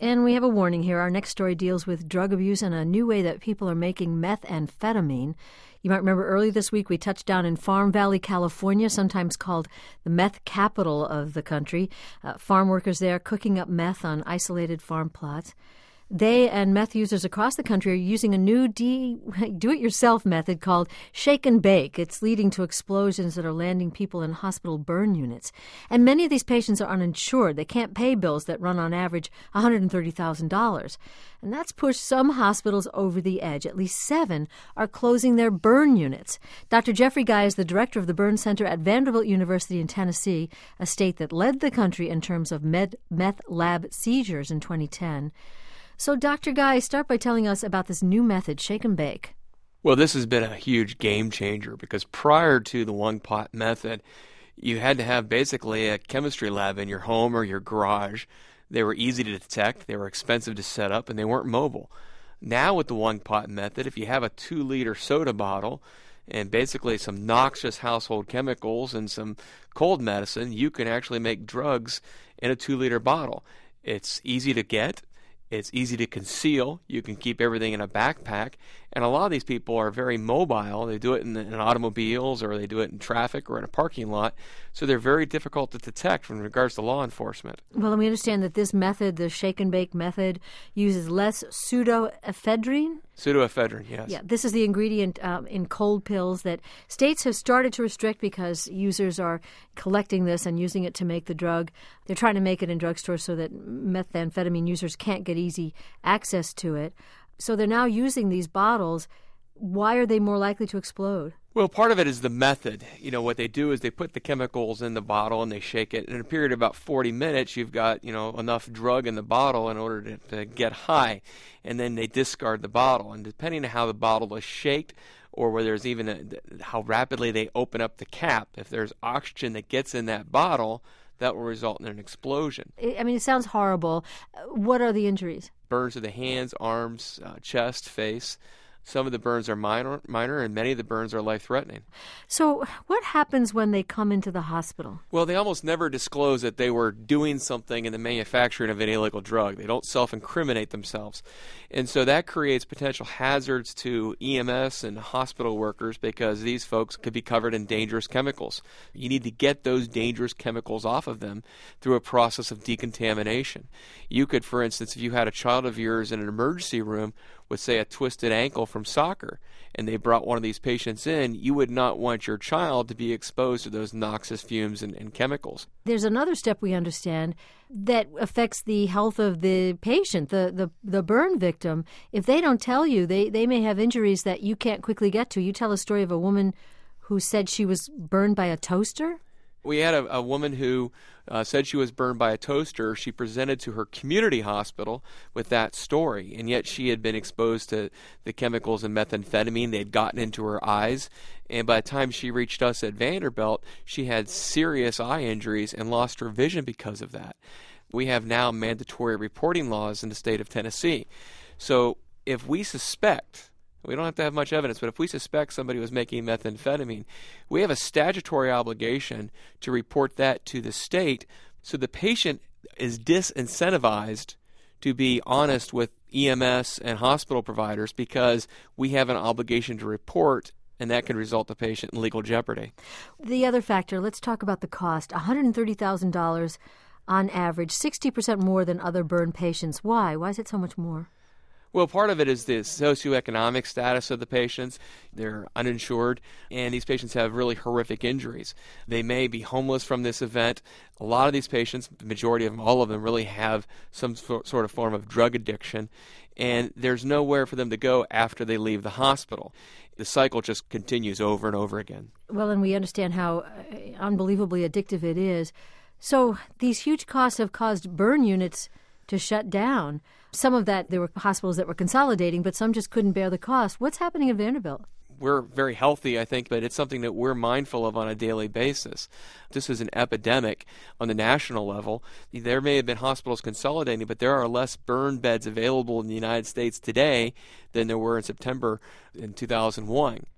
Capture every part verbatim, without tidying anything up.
And we have a warning here. Our next story deals with drug abuse and a new way that people are making methamphetamine. You might remember early this week we touched down in Farm Valley, California, sometimes called the meth capital of the country. Uh, farm workers there cooking up meth on isolated farm plots. They and meth users across the country are using a new de- do-it-yourself method called shake and bake. It's leading to explosions that are landing people in hospital burn units. And many of these patients are uninsured. They can't pay bills that run on average one hundred thirty thousand dollars. And that's pushed some hospitals over the edge. At least seven are closing their burn units. Doctor Jeffrey Guy is the director of the Burn Center at Vanderbilt University in Tennessee, a state that led the country in terms of med- meth lab seizures in twenty ten. So, Doctor Guy, start by telling us about this new method, shake and bake. Well, this has been a huge game changer because prior to the one-pot method, you had to have basically a chemistry lab in your home or your garage. They were easy to detect, they were expensive to set up, and they weren't mobile. Now with the one-pot method, if you have a two-liter soda bottle and basically some noxious household chemicals and some cold medicine, you can actually make drugs in a two-liter bottle. It's easy to get. It's easy to conceal. You can keep everything in a backpack. And a lot of these people are very mobile. They do it in, in automobiles, or they do it in traffic or in a parking lot. So they're very difficult to detect in regards to law enforcement. Well, and we understand that this method, the shake and bake method, uses less pseudoephedrine. Pseudoephedrine, yes. Yeah, this is the ingredient um, in cold pills that states have started to restrict because users are collecting this and using it to make the drug. They're trying to make it in drugstores so that methamphetamine users can't get easy access to it. So they're now using these bottles. Why are they more likely to explode? Well, part of it is the method. You know, what they do is they put the chemicals in the bottle and they shake it. In a period of about forty minutes, you've got, you know, enough drug in the bottle in order to, to get high. And then they discard the bottle. And depending on how the bottle is shaked, or whether there's even a, how rapidly they open up the cap, if there's oxygen that gets in that bottle, that will result in an explosion. I mean, it sounds horrible. What are the injuries? Burns to the hands, arms, uh, chest, face. Some of the burns are minor, minor, and many of the burns are life-threatening. So what happens when they come into the hospital? Well, they almost never disclose that they were doing something in the manufacturing of an illegal drug. They don't self-incriminate themselves. And so that creates potential hazards to E M S and hospital workers because these folks could be covered in dangerous chemicals. You need to get those dangerous chemicals off of them through a process of decontamination. You could, for instance, if you had a child of yours in an emergency room with, say, a twisted ankle from soccer, and they brought one of these patients in, you would not want your child to be exposed to those noxious fumes and, and chemicals. There's another step we understand that affects the health of the patient, the, the, the burn victim. If they don't tell you, they, they may have injuries that you can't quickly get to. You tell a story of a woman who said she was burned by a toaster? We had a, a woman who uh, said she was burned by a toaster. She presented to her community hospital with that story, and yet she had been exposed to the chemicals in methamphetamine. They had gotten into her eyes, and by the time she reached us at Vanderbilt, she had serious eye injuries and lost her vision because of that. We have now mandatory reporting laws in the state of Tennessee. So if we suspect, we don't have to have much evidence, but if we suspect somebody was making methamphetamine, we have a statutory obligation to report that to the state so the patient is disincentivized to be honest with E M S and hospital providers because we have an obligation to report, and that can result the patient in legal jeopardy. The other factor, let's talk about the cost. one hundred thirty thousand dollars on average, sixty percent more than other burn patients. Why? Why is it so much more? Well, part of it is the socioeconomic status of the patients. They're uninsured, and these patients have really horrific injuries. They may be homeless from this event. A lot of these patients, the majority of them, all of them, really have some sort of form of drug addiction, and there's nowhere for them to go after they leave the hospital. The cycle just continues over and over again. Well, and we understand how unbelievably addictive it is. So these huge costs have caused burn units to shut down. Some of that, there were hospitals that were consolidating, but some just couldn't bear the cost. What's happening at Vanderbilt? We're very healthy, I think, but it's something that we're mindful of on a daily basis. This is an epidemic on the national level. There may have been hospitals consolidating, but there are less burn beds available in the United States today than there were in September in two thousand one.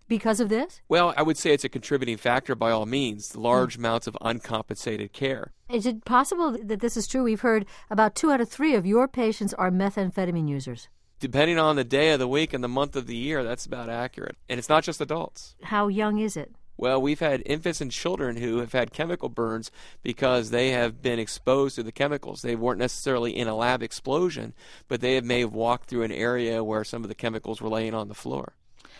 because of this? Well, I would say it's a contributing factor by all means, large mm. amounts of uncompensated care. Is it possible that this is true? We've heard about two out of three of your patients are methamphetamine users. Depending on the day of the week and the month of the year, that's about accurate. And it's not just adults. How young is it? Well, we've had infants and children who have had chemical burns because they have been exposed to the chemicals. They weren't necessarily in a lab explosion, but they may have walked through an area where some of the chemicals were laying on the floor.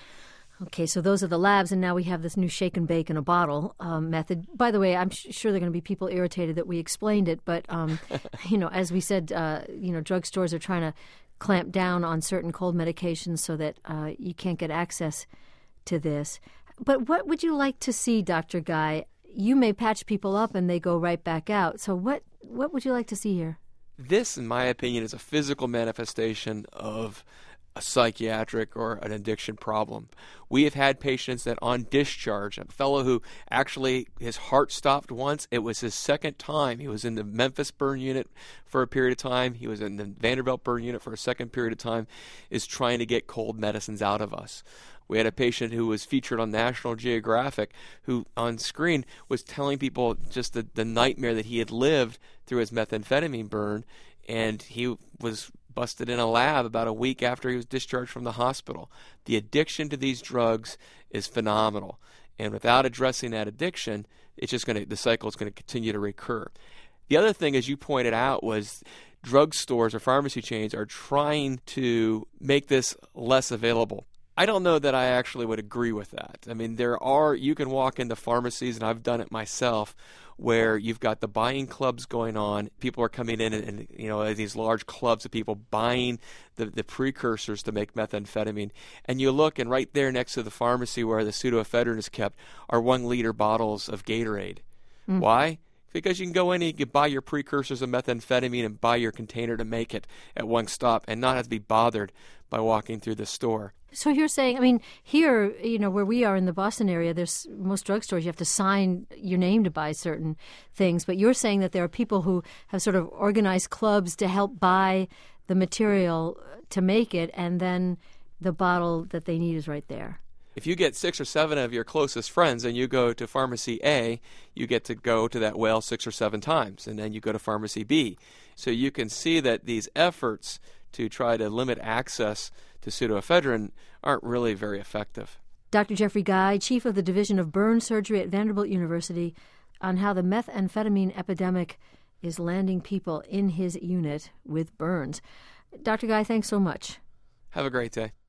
Okay, so those are the labs, and now we have this new shake and bake in a bottle um, method. By the way, I'm sh- sure there are going to be people irritated that we explained it, but, um, you know, as we said, uh, you know, drugstores are trying to clamp down on certain cold medications so that uh, you can't get access to this. But what would you like to see, Doctor Guy? You may patch people up and they go right back out. So what, what would you like to see here? This, in my opinion, is a physical manifestation of a psychiatric or an addiction problem. We have had patients that on discharge, a fellow who actually his heart stopped once. It was his second time. He was in the Memphis burn unit for a period of time. He was in the Vanderbilt burn unit for a second period of time, is trying to get cold medicines out of us. We had a patient who was featured on National Geographic who on screen was telling people just the, the nightmare that he had lived through his methamphetamine burn, and he was busted in a lab about a week after he was discharged from the hospital. The addiction to these drugs is phenomenal, and without addressing that addiction, it's just going to the cycle is going to continue to recur. The other thing, as you pointed out, was drugstores or pharmacy chains are trying to make this less available. I don't know that I actually would agree with that. I mean, there are, you can walk into pharmacies, and I've done it myself, where you've got the buying clubs going on. People are coming in and, and you know, these large clubs of people buying the, the precursors to make methamphetamine. And you look, and right there next to the pharmacy where the pseudoephedrine is kept are one-liter bottles of Gatorade. Mm. Why? Because you can go in and you can buy your precursors of methamphetamine and buy your container to make it at one stop and not have to be bothered by walking through the store. So you're saying, I mean, here, you know, where we are in the Boston area, there's most drugstores, you have to sign your name to buy certain things. But you're saying that there are people who have sort of organized clubs to help buy the material to make it, and then the bottle that they need is right there. If you get six or seven of your closest friends and you go to Pharmacy A, you get to go to that well six or seven times, and then you go to Pharmacy B. So you can see that these efforts to try to limit access to pseudoephedrine aren't really very effective. Doctor Jeffrey Guy, Chief of the Division of Burn Surgery at Vanderbilt University, on how the methamphetamine epidemic is landing people in his unit with burns. Doctor Guy, thanks so much. Have a great day.